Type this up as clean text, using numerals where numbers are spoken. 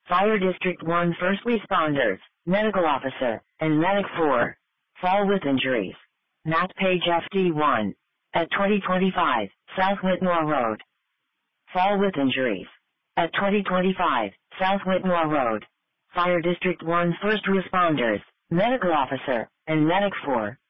Fire District 1 first responders, medical officer, and medic 4. Fall with injuries. Matt Page FD1. At 2025, South Whitmore Road. Fall with injuries. At 2025, South Whitmore Road. Fire District 1 first responders, medical officer, and medic 4.